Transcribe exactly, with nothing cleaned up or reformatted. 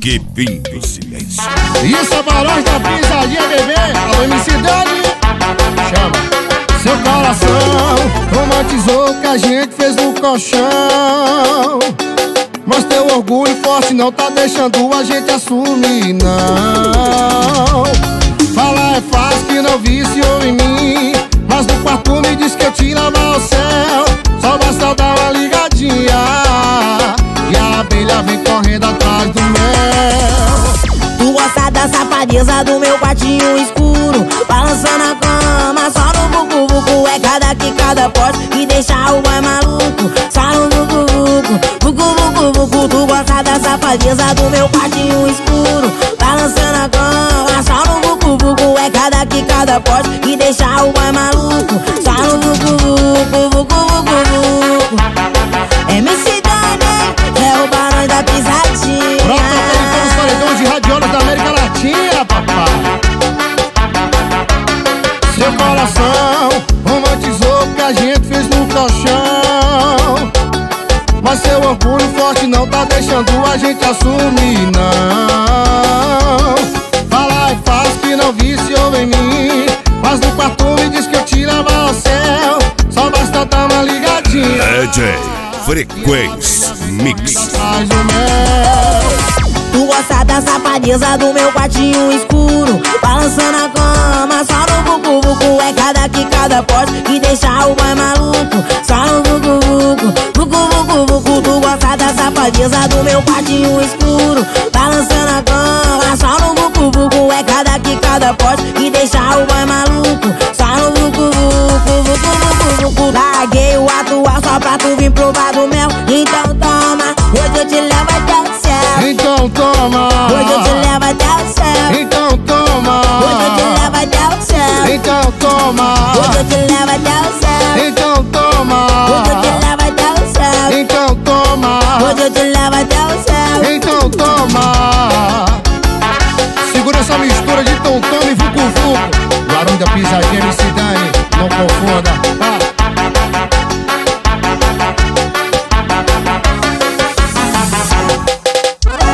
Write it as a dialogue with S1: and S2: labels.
S1: Que fim do silêncio.
S2: Isso é Barões da Pisadinha, bebê. Alô, M C Dani. Chama. Seu coração romantizou o que a gente fez no colchão, mas teu orgulho forte não tá deixando a gente assumir, não. Falar é fácil que não viciou em mim, mas no quarto me diz que eu te lavo ao céu. Só basta dar uma ligadinha e a abelha vem correndo atrás do mel.
S3: Tu gosta da safadeza do meu quartinho escuro, balançando a cama, só no vucu-vucu. É cada que cada poste que deixa o boy maluco, só no vucu-vucu, vucu-vucu-vucu. Tu gosta da safadeza do meu quartinho escuro, balançando a cama, só no vucu-vucu. É cada que cada poste que deixa o boy maluco, só no vucu-vucu, vucu-vucu-vucu. M C Dani é o Barões da Pisadinha.
S2: Pronto, então os paredões de radiola da América Latina, papai. Seu coração romantizou o que a gente fez no colchão, mas seu orgulho forte não tá deixando a gente assumir, não. Falar é fácil que não viciou em mim, mas no quarto me diz que eu te lavo ao céu. Só basta dar uma ligadinha.
S1: D J Frequência Mix.
S2: Faz o mel.
S3: Tu gosta da safadeza do meu quartinho escuro, balançando a cama, só no vucu-vucu. É cada que cada poste que deixa o boy maluco, só no vucu-vucu, vucu-vucu-vucu. Tu gosta da safadeza do meu quartinho escuro, balançando a cama, só no vucu-vucu. É cada que cada poste que deixa o boy maluco, só no vucu-vucu, vucu-vucu-vucu. Larguei o atual só pra tu vir provar do mel, então toma, hoje eu te levo até o céu.
S2: Então toma,
S3: Hoje eu te levo até o céu.
S2: então toma,
S3: Hoje eu te levo até o céu.
S2: então toma,
S3: Hoje eu te levo até o céu.
S2: então toma,
S3: Hoje eu te levo até o céu.
S2: então toma,
S3: Hoje eu te levo até o céu.
S2: então toma. Segura essa mistura de tom-tom e vucu-vucu. Barões da Pisadinha, M C Dani, não confunda.